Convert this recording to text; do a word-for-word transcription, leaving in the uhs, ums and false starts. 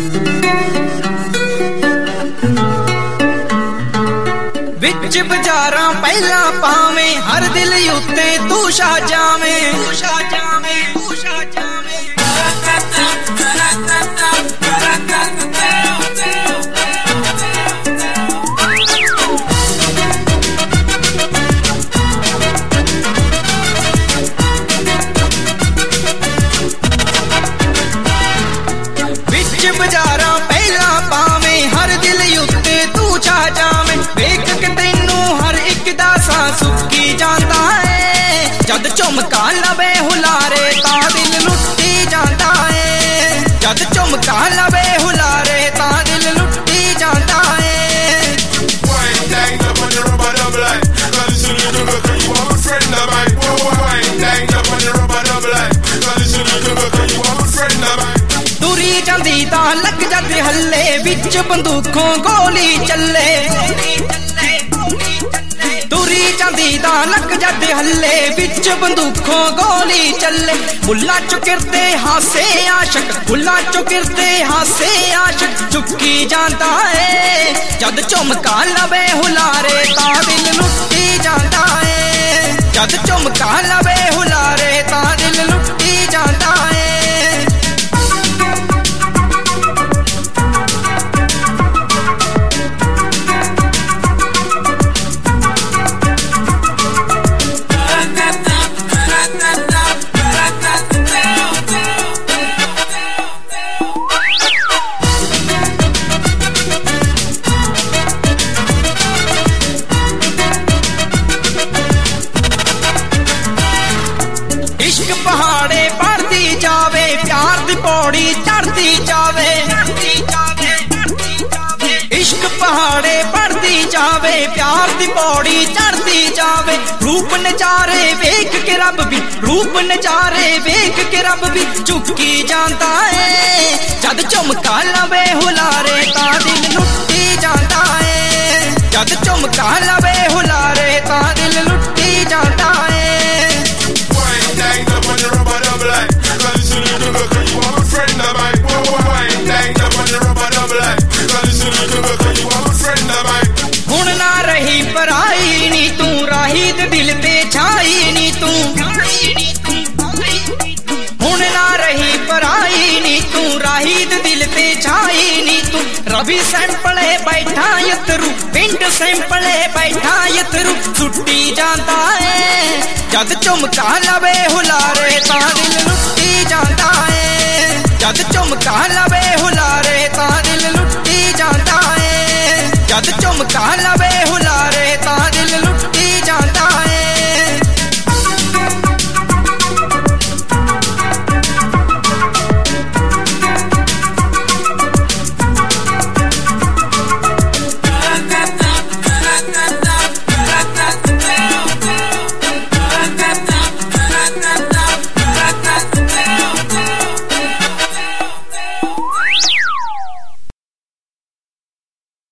विच बाजारां पहला पावें हर दिल उत्ते तू छा जावें तू छा जावें तू छा जावें विच बाजारां पहला पावें हर दिल उत्ते तू छा जावें वेख के तैनू हर एक दा सां सुक्की जांदा है जद झुमका लवे हुलारे तां दिल लुट्टी जांदा है जद झुमका लवे हुलारे तां दिल लुट्टी जांदा है तुरी जांदी तां लग जाते हल्ले विच बंदूकों गोली चले तुरी जांदी तां लग जाते हल्ले विच बंदूकों गोली चले बुला चुकिरते हासे आशक बुला चुकिरते हासे आशक चुकी जांदा है जद झुमका लवे हुलारे तां दिल लुट्टी जांदा है जद झुमका लवे हुलारे तां दिल लुट्टी जांदा है इश्क पहाड़े बढ़ती जावे प्यार दी पौड़ी चढ़ती जावे इश्क पहाड़े बढ़ती जावे प्यार दी पौड़ी चढ़ती जावे रूप नजारे वेख के रब भी रूप नजारे वेख के रब भी चुकी जाता है जद झुमका लवे हुलारे तां दिल लुट्टी जाता है जद झुमका लवे हुलारे तां दिल लुट्टी जाता है हुण ना रही पराई नी तू राही दे दिल ते छाई नी तू हुण ना रही पराई नी तू राही दे दिल ते छाई नी तू रवि सैंपले बैठा यतरू पिंड सैंपले बैठा यतरू सुट्टी जाता है जद झुमका लवे हुलारे तां दिल लुट्टी जाता है जद झुमका